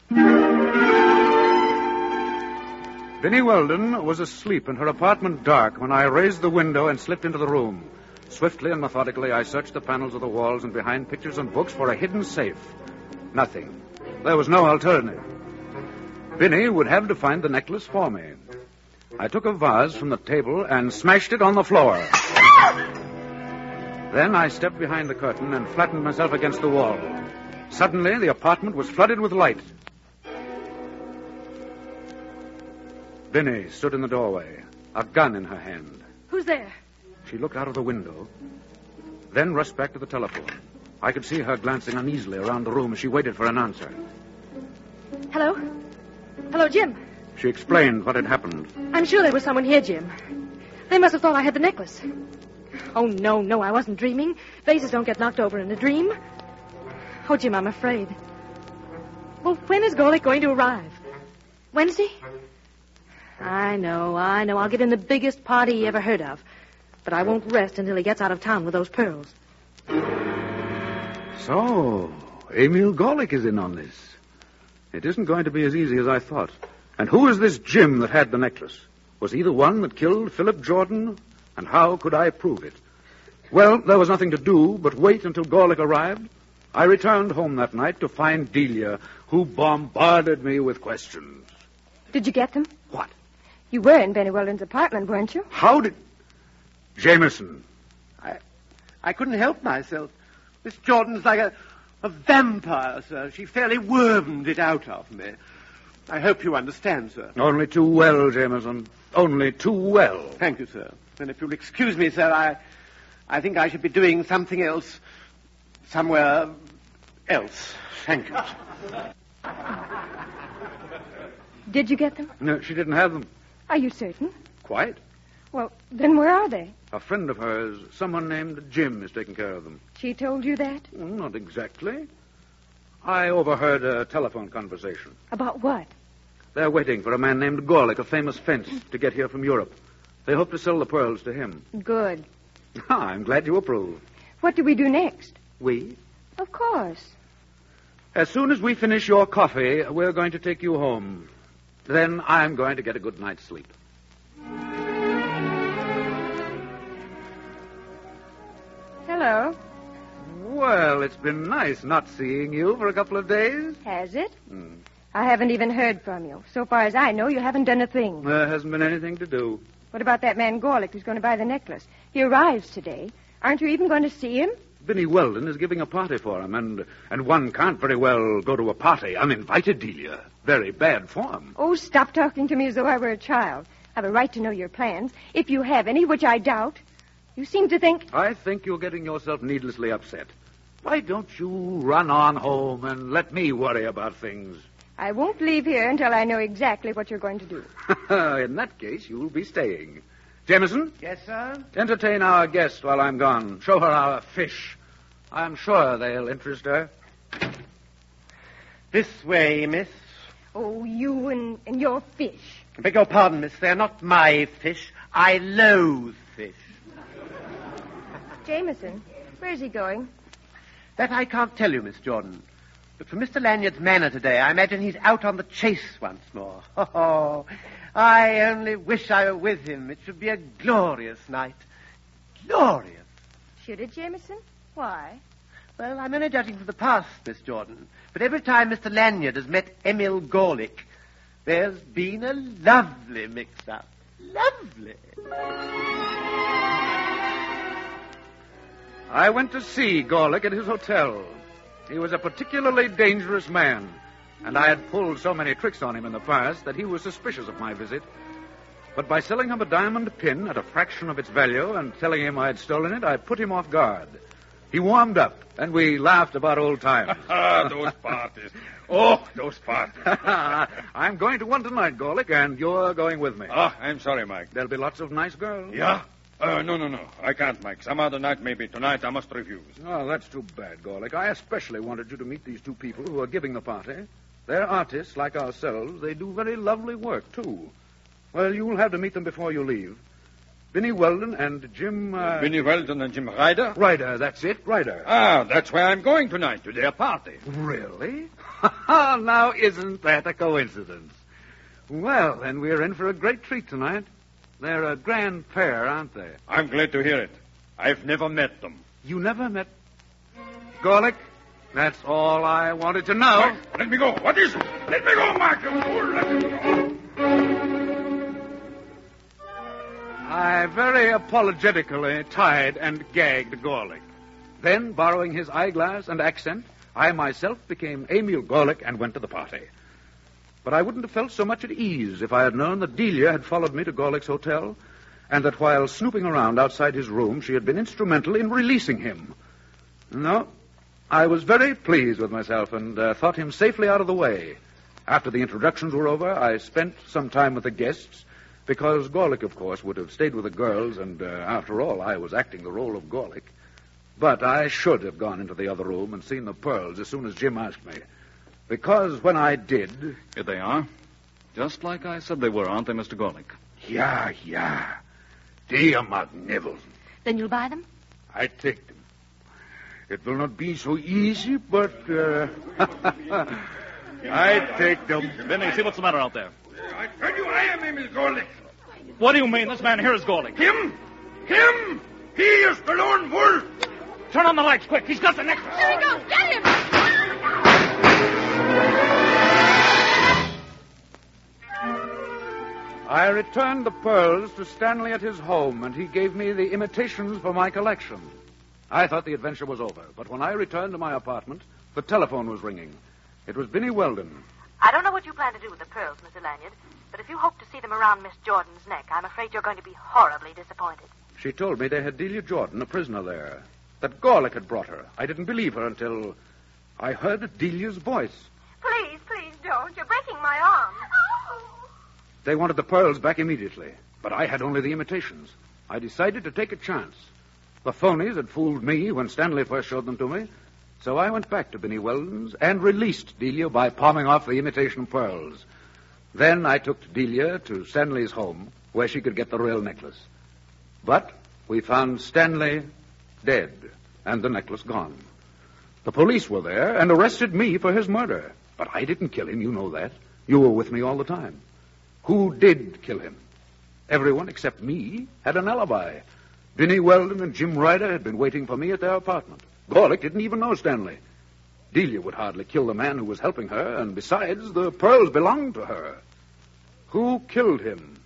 Benny Weldon was asleep in her apartment dark when I raised the window and slipped into the room. Swiftly and methodically, I searched the panels of the walls and behind pictures and books for a hidden safe. Nothing. There was no alternative. Benny would have to find the necklace for me. I took a vase from the table and smashed it on the floor. Then I stepped behind the curtain and flattened myself against the wall. Suddenly, the apartment was flooded with light. Benny stood in the doorway, a gun in her hand. Who's there? She looked out of the window, then rushed back to the telephone. I could see her glancing uneasily around the room as she waited for an answer. Hello? Hello, Jim. She explained what had happened. I'm sure there was someone here, Jim. They must have thought I had the necklace. Oh, no, I wasn't dreaming. Vases don't get knocked over in a dream. Oh, Jim, I'm afraid. Well, when is Gorlick going to arrive? Wednesday? I know. I'll give him the biggest party he ever heard of. But I won't rest until he gets out of town with those pearls. So, Emil Gorlick is in on this. It isn't going to be as easy as I thought. And who is this Jim that had the necklace? Was he the one that killed Philip Jordan? And how could I prove it? Well, there was nothing to do but wait until Gorlick arrived. I returned home that night to find Delia, who bombarded me with questions. Did you get them? What? You were in Benny Weldon's apartment, weren't you? How did... Jameson. I couldn't help myself. Miss Jordan's like a vampire, sir. She fairly wormed it out of me. I hope you understand, sir. Only too well, Jameson. Only too well. Thank you, sir. And if you'll excuse me, sir, I think I should be doing something else somewhere else. Thank you. Did you get them? No, she didn't have them. Are you certain? Quite. Well, then where are they? A friend of hers, someone named Jim, is taking care of them. She told you that? Well, not exactly. I overheard a telephone conversation. About what? They're waiting for a man named Gorlick, a famous fence, to get here from Europe. They hope to sell the pearls to him. Good. I'm glad you approve. What do we do next? We? Of course. As soon as we finish your coffee, we're going to take you home. Then I'm going to get a good night's sleep. Hello. Well, it's been nice not seeing you for a couple of days. Has it? I haven't even heard from you. So far as I know, you haven't done a thing. There hasn't been anything to do. What about that man Gorlick who's going to buy the necklace? He arrives today. Aren't you even going to see him? Benny Weldon is giving a party for him, and one can't very well go to a party uninvited, Delia. Very bad form. Oh, stop talking to me as though I were a child. I have a right to know your plans, if you have any, which I doubt. You seem to think... I think you're getting yourself needlessly upset. Why don't you run on home and let me worry about things? I won't leave here until I know exactly what you're going to do. In that case, you'll be staying. Jameson? Yes, sir? Entertain our guest while I'm gone. Show her our fish. I'm sure they'll interest her. This way, miss. Oh, you and your fish. I beg your pardon, miss. They're not my fish. I loathe fish. Jameson, Where's he going? That I can't tell you, Miss Jordan. But from Mr. Lanyard's manner today, I imagine he's out on the chase once more. Oh, I only wish I were with him. It should be a glorious night. Glorious. Should it, Jameson? Why? Well, I'm only judging from the past, Miss Jordan. But every time Mr. Lanyard has met Emil Gorlick, there's been a lovely mix-up. Lovely. I went to see Gorlick at his hotel. He was a particularly dangerous man, and I had pulled so many tricks on him in the past that he was suspicious of my visit. But by selling him a diamond pin at a fraction of its value and telling him I had stolen it, I put him off guard. He warmed up, and we laughed about old times. Those parties. Oh, those parties. I'm going to one tonight, Gorlick, and you're going with me. Oh, I'm sorry, Mike. There'll be lots of nice girls. Yeah? No. I can't, Mike. Some other night, maybe. Tonight, I must refuse. Oh, that's too bad, Gorlick. I especially wanted you to meet these two people who are giving the party. They're artists like ourselves. They do very lovely work, too. Well, you'll have to meet them before you leave. Benny Weldon and Jim... Benny Weldon and Jim Ryder? Ryder, that's it, Ryder. Ah, that's where I'm going tonight, to their party. Really? Now, isn't that a coincidence? Well, then we're in for a great treat tonight. They're a grand pair, aren't they? I'm glad to hear it. I've never met them. You never met... Gorlick, that's all I wanted to know. Mike, let me go. What is it? Let me go, Mark, you fool. Let me go. I very apologetically tied and gagged Gorlick. Then, borrowing his eyeglass and accent, I myself became Emil Gorlick and went to the party. But I wouldn't have felt so much at ease if I had known that Delia had followed me to Gorlick's hotel, and that while snooping around outside his room, she had been instrumental in releasing him. No, I was very pleased with myself and thought him safely out of the way. After the introductions were over, I spent some time with the guests, because Gorlick, of course, would have stayed with the girls, and after all, I was acting the role of Gorlick. But I should have gone into the other room and seen the pearls as soon as Jim asked me. Because when I did... Here they are. Just like I said they were, aren't they, Mr. Gorlick? Yeah. They are magnificent. Then you'll buy them? I take them. It will not be so easy, but I take them. Benny, see what's the matter out there. I tell you, I am Emil Gorlick. What do you mean? This man here is Gorlick. Him? He is the lone wolf. Turn on the lights, quick. He's got the necklace. Here he goes. Get him! I returned the pearls to Stanley at his home, and he gave me the imitations for my collection. I thought the adventure was over, but when I returned to my apartment, the telephone was ringing. It was Benny Weldon. I don't know what you plan to do with the pearls, Mr. Lanyard, but if you hope to see them around Miss Jordan's neck, I'm afraid you're going to be horribly disappointed. She told me they had Delia Jordan, a prisoner there, that Gorlick had brought her. I didn't believe her until I heard Delia's voice. Please don't. You're breaking my arm. They wanted the pearls back immediately, but I had only the imitations. I decided to take a chance. The phonies had fooled me when Stanley first showed them to me, so I went back to Benny Weldon's and released Delia by palming off the imitation pearls. Then I took Delia to Stanley's home, where she could get the real necklace. But we found Stanley dead and the necklace gone. The police were there and arrested me for his murder. But I didn't kill him, you know that. You were with me all the time. Who did kill him? Everyone except me had an alibi. Benny Weldon and Jim Ryder had been waiting for me at their apartment. Gorlick didn't even know Stanley. Delia would hardly kill the man who was helping her, and besides, the pearls belonged to her. Who killed him?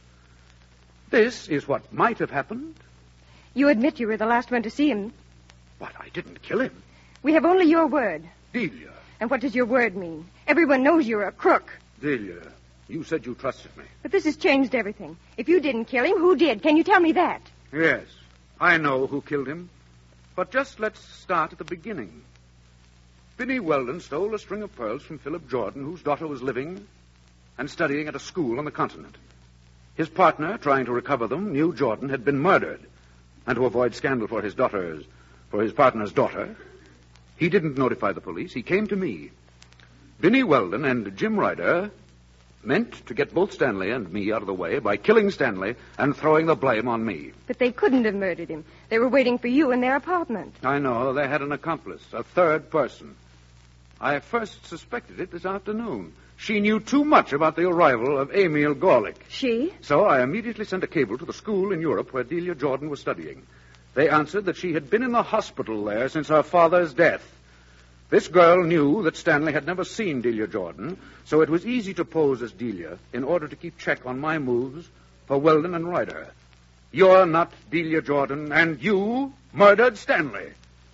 This is what might have happened. You admit you were the last one to see him. But I didn't kill him. We have only your word. Delia. And what does your word mean? Everyone knows you're a crook. Delia, you said you trusted me. But this has changed everything. If you didn't kill him, who did? Can you tell me that? Yes, I know who killed him. But just let's start at the beginning. Benny Weldon stole a string of pearls from Philip Jordan, whose daughter was living and studying at a school on the continent. His partner, trying to recover them, knew Jordan had been murdered. And to avoid scandal for his partner's daughter, he didn't notify the police. He came to me. Benny Weldon and Jim Ryder Meant to get both Stanley and me out of the way by killing Stanley and throwing the blame on me. But they couldn't have murdered him. They were waiting for you in their apartment. I know. They had an accomplice, a third person. I first suspected it this afternoon. She knew too much about the arrival of Emil Gorlick. She? So I immediately sent a cable to the school in Europe where Delia Jordan was studying. They answered that she had been in the hospital there since her father's death. This girl knew that Stanley had never seen Delia Jordan, so it was easy to pose as Delia in order to keep check on my moves for Weldon and Ryder. You're not Delia Jordan, and you murdered Stanley.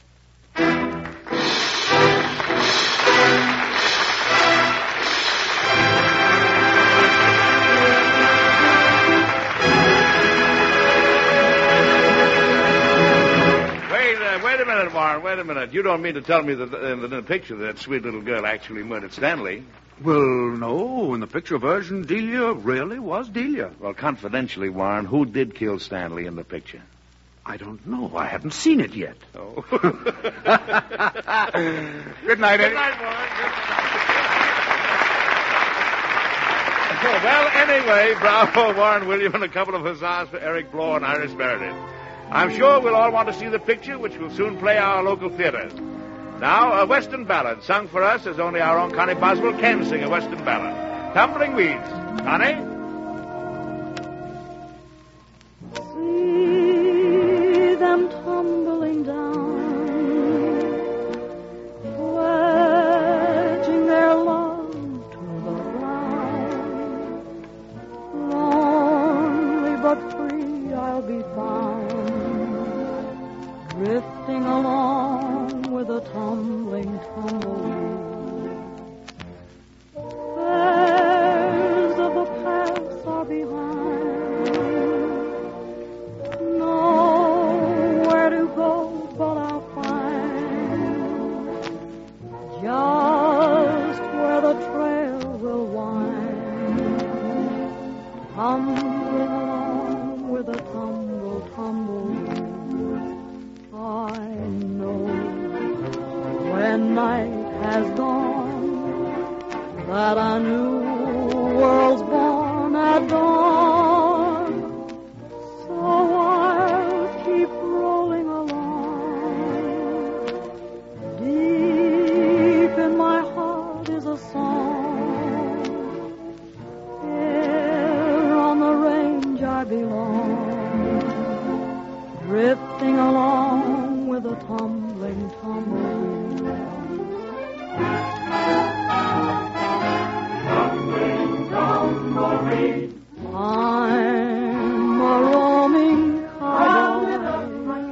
Wait a minute, Warren. Wait a minute. You don't mean to tell me that in the picture that sweet little girl actually murdered Stanley? Well, no. In the picture version, Delia really was Delia. Well, confidentially, Warren, who did kill Stanley in the picture? I don't know. I haven't seen it yet. Oh. Good night, Eddie. Good night, Warren. Well, anyway, bravo, Warren William, and a couple of huzzas for Eric Bloor and Iris Meredith. I'm sure we'll all want to see the picture, which will soon play our local theaters. Now, a Western ballad sung for us as only our own Connie Boswell can sing a Western ballad. Tumbling Weeds. Connie? See them tumbling down, pledging their love to the ground. Lonely but free I'll be found, drifting along with a tumbling tumbleweed. Fares of the past are behind, nowhere to go but I'll find just where the trail will wind, tumbling along with a tumbleweed. I know when night has gone that a new world's born at dawn. So I'll keep rolling along. Deep in my heart is a song. Here on the range I belong, drifting along with a tumbling tumbleweed. Tumbling tumbleweed. I'm a roaming cowboy,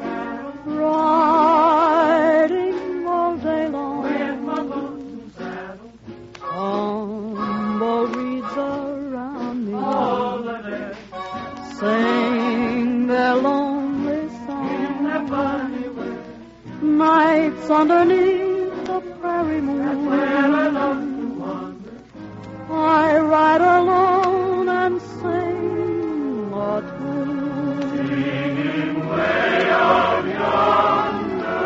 riding all day long with my boots and saddle. Tumbleweeds around me all the day sing their lonely song. Nights underneath the prairie moon, I ride alone and sing a tune. Singing way out yonder.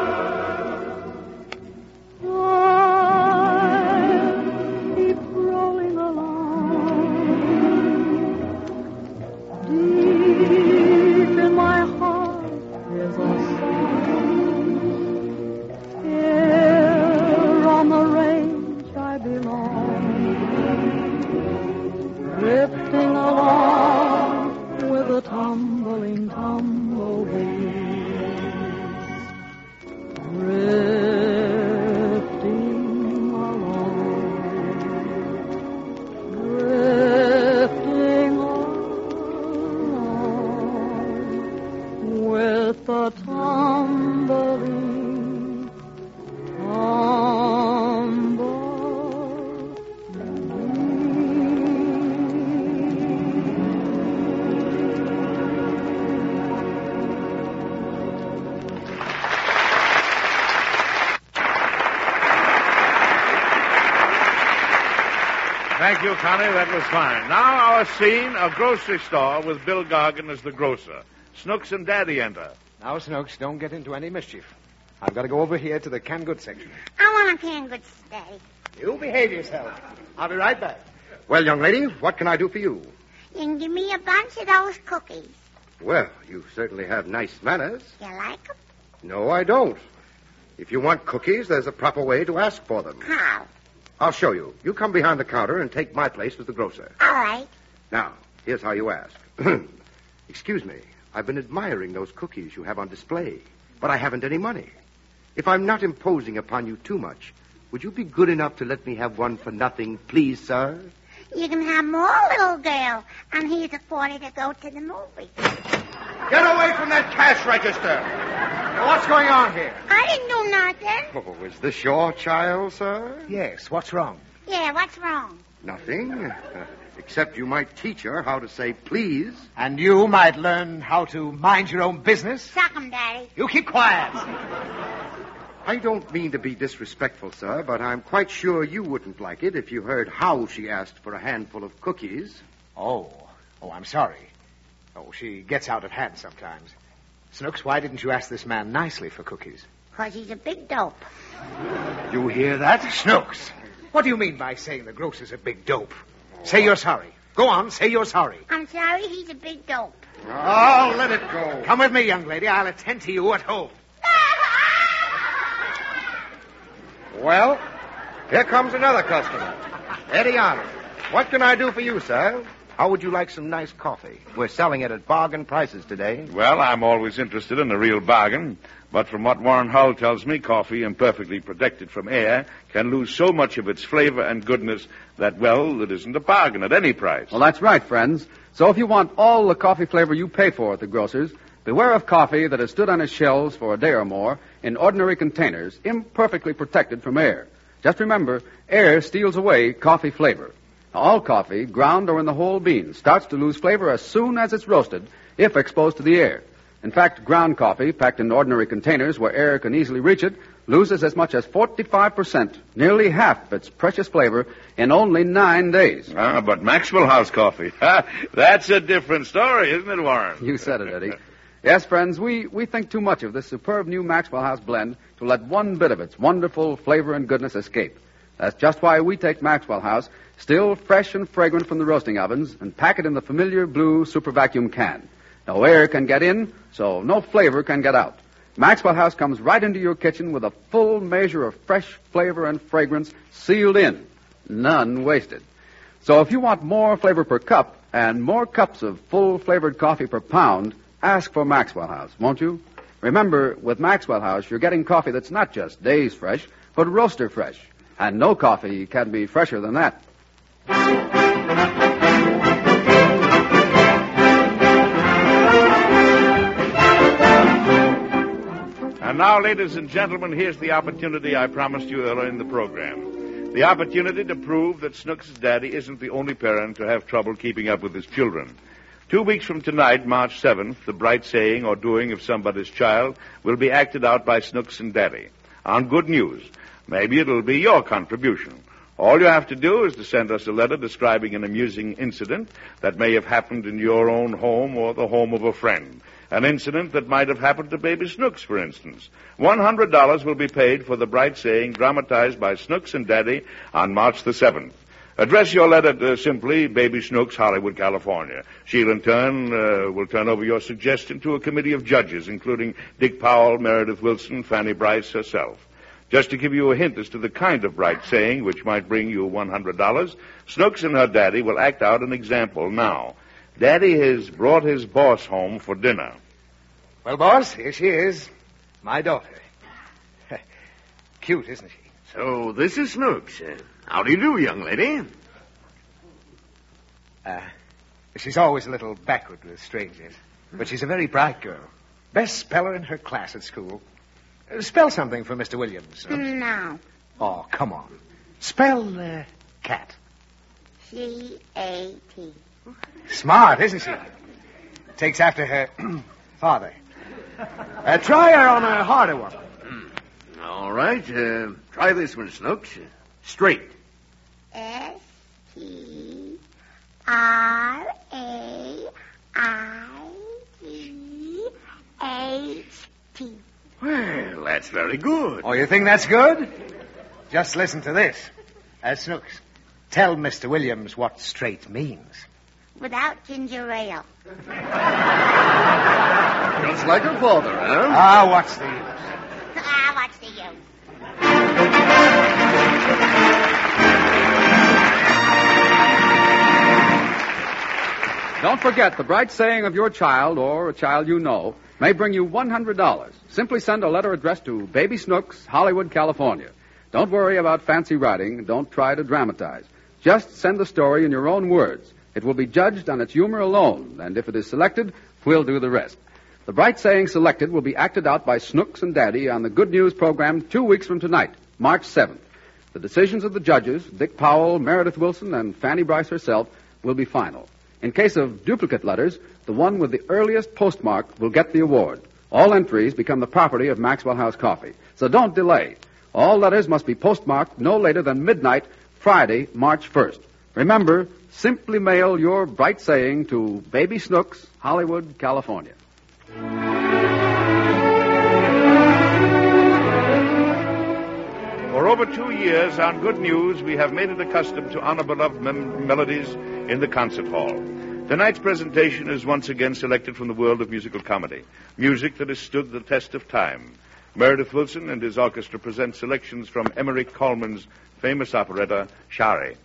I'll keep rolling along. Deep in my heart is a song. Here on the range I belong, drifting along with a tumbling tumbleweeds, drifting along, drifting along with a tumbling Thank you, Connie. That was fine. Now our scene, a grocery store with Bill Gargan as the grocer. Snooks and Daddy enter. Now, Snooks, don't get into any mischief. I've got to go over here to the canned goods section. I want a canned goods today. You behave yourself. I'll be right back. Well, young lady, what can I do for you? You can give me a bunch of those cookies. Well, you certainly have nice manners. You like them? No, I don't. If you want cookies, there's a proper way to ask for them. How? I'll show you. You come behind the counter and take my place as the grocer. All right. Now, here's how you ask. Excuse me. I've been admiring those cookies you have on display, but I haven't any money. If I'm not imposing upon you too much, would you be good enough to let me have one for nothing, please, sir? You can have more, little girl. And here's a $40 to go to the movie. Get away from that cash register. What's going on here? I didn't do nothing. Oh, is this your child, sir? Yes, what's wrong? Yeah, what's wrong? Nothing. Except you might teach her how to say please. And you might learn how to mind your own business. Suck 'em, Daddy. You keep quiet. I don't mean to be disrespectful, sir, but I'm quite sure you wouldn't like it if you heard how she asked for a handful of cookies. Oh, I'm sorry. Oh, she gets out of hand sometimes. Snooks, why didn't you ask this man nicely for cookies? 'Cause he's a big dope. You hear that? Snooks, what do you mean by saying the grocer's a big dope? Say you're sorry. Go on, say you're sorry. I'm sorry, he's a big dope. Oh, let it go. Come with me, young lady. I'll attend to you at home. Well, here comes another customer. Eddie Arnold. What can I do for you, sir? How would you like some nice coffee? We're selling it at bargain prices today. Well, I'm always interested in a real bargain. But from what Warren Hull tells me, coffee, imperfectly protected from air, can lose so much of its flavor and goodness that, well, it isn't a bargain at any price. Well, that's right, friends. So if you want all the coffee flavor you pay for at the grocer's, beware of coffee that has stood on its shelves for a day or more in ordinary containers, imperfectly protected from air. Just remember, air steals away coffee flavor. All coffee, ground or in the whole bean, starts to lose flavor as soon as it's roasted, if exposed to the air. In fact, ground coffee, packed in ordinary containers where air can easily reach it, loses as much as 45%, nearly half its precious flavor, in only 9 days. But Maxwell House coffee, that's a different story, isn't it, Warren? You said it, Eddie. Yes, friends, we think too much of this superb new Maxwell House blend to let one bit of its wonderful flavor and goodness escape. That's just why we take Maxwell House, still fresh and fragrant from the roasting ovens, and pack it in the familiar blue super vacuum can. No air can get in, so no flavor can get out. Maxwell House comes right into your kitchen with a full measure of fresh flavor and fragrance sealed in, none wasted. So if you want more flavor per cup and more cups of full flavored coffee per pound, ask for Maxwell House, won't you? Remember, with Maxwell House, you're getting coffee that's not just days fresh, but roaster fresh. And no coffee can be fresher than that. And now, ladies and gentlemen, here's the opportunity I promised you earlier in the program. The opportunity to prove that Snooks' daddy isn't the only parent to have trouble keeping up with his children. 2 weeks from tonight, March 7th, the bright saying or doing of somebody's child will be acted out by Snooks and Daddy. On Good News. Maybe it'll be your contribution. All you have to do is to send us a letter describing an amusing incident that may have happened in your own home or the home of a friend. An incident that might have happened to Baby Snooks, for instance. $100 will be paid for the bright saying dramatized by Snooks and Daddy on March the 7th. Address your letter to simply Baby Snooks, Hollywood, California. She'll in turn will turn over your suggestion to a committee of judges, including Dick Powell, Meredith Wilson, Fanny Bryce herself. Just to give you a hint as to the kind of bright saying which might bring you $100, Snooks and her daddy will act out an example now. Daddy has brought his boss home for dinner. Well, boss, here she is. My daughter. Cute, isn't she? So this is Snooks. How do you do, young lady? She's always a little backward with strangers. But she's a very bright girl. Best speller in her class at school. Spell something for Mr. Williams. No. Oh, come on. Spell cat. C-A-T. Smart, isn't she? Takes after her father. Try her on a harder one. All right. Try this one, Snooks. Straight. S-T-R-A-I-G-H-T. Well, that's very good. Oh, you think that's good? Just listen to this. Snooks, Tell Mr. Williams what straight means. Without ginger ale. Just like her father, huh? Ah, what's the use? What's the use? Don't forget, the bright saying of your child or a child you know may bring you $100. Simply send a letter addressed to Baby Snooks, Hollywood, California. Don't worry about fancy writing. Don't try to dramatize. Just send the story in your own words. It will be judged on its humor alone, and if it is selected, we'll do the rest. The bright saying selected will be acted out by Snooks and Daddy on the Good News program 2 weeks from tonight, March 7th. The decisions of the judges, Dick Powell, Meredith Wilson, and Fanny Bryce herself, will be final. In case of duplicate letters, the one with the earliest postmark will get the award. All entries become the property of Maxwell House Coffee. So don't delay. All letters must be postmarked no later than midnight, Friday, March 1st. Remember, simply mail your bright saying to Baby Snooks, Hollywood, California. For over 2 years on Good News, we have made it a custom to honor beloved melodies in the concert hall. Tonight's presentation is once again selected from the world of musical comedy, music that has stood the test of time. Meredith Wilson and his orchestra present selections from Emmerich Coleman's famous operetta, Shari.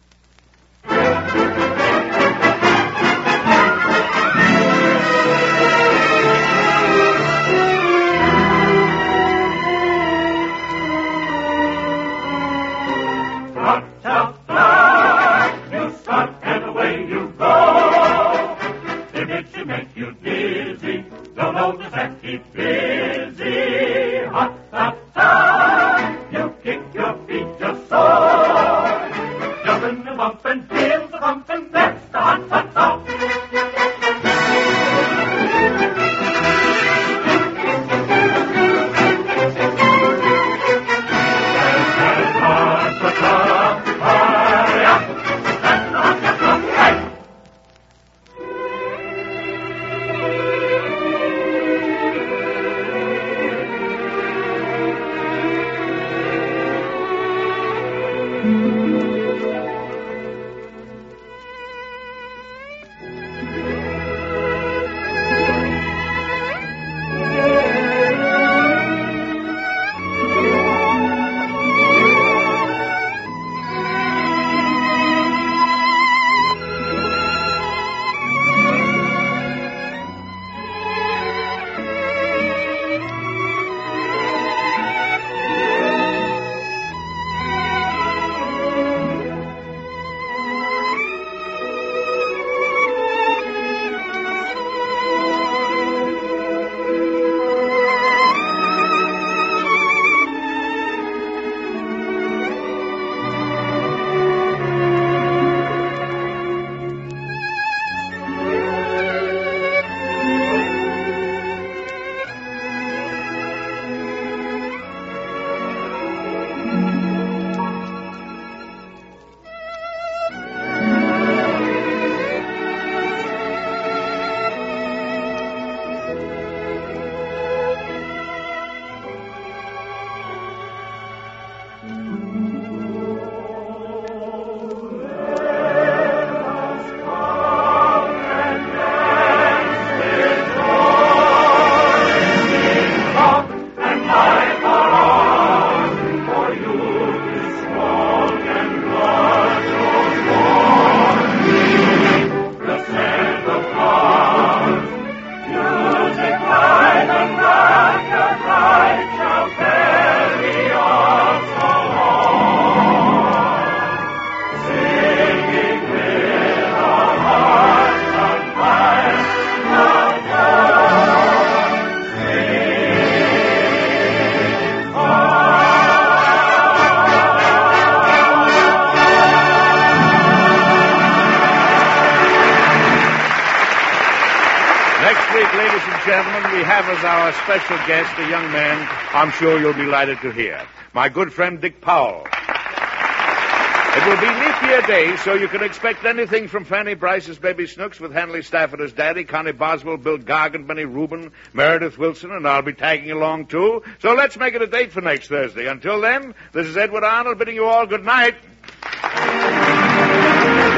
As our special guest, a young man I'm sure you'll be delighted to hear, my good friend Dick Powell. It will be leap year day, so you can expect anything from Fanny Bryce's Baby Snooks with Hanley Stafford as Daddy, Connie Boswell, Bill Gargan, Benny Rubin, Meredith Wilson, and I'll be tagging along too. So let's make it a date for next Thursday. Until then, this is Edward Arnold bidding you all good night.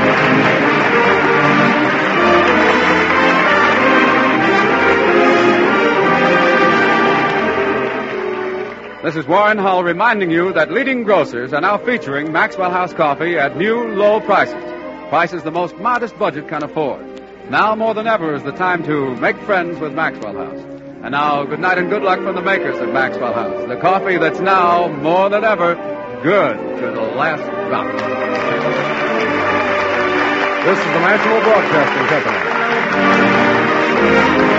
This is Warren Hull reminding you that leading grocers are now featuring Maxwell House coffee at new low prices. Prices the most modest budget can afford. Now more than ever is the time to make friends with Maxwell House. And now, good night and good luck from the makers of Maxwell House. The coffee that's now, more than ever, good to the last drop. This is the National Broadcasting Company.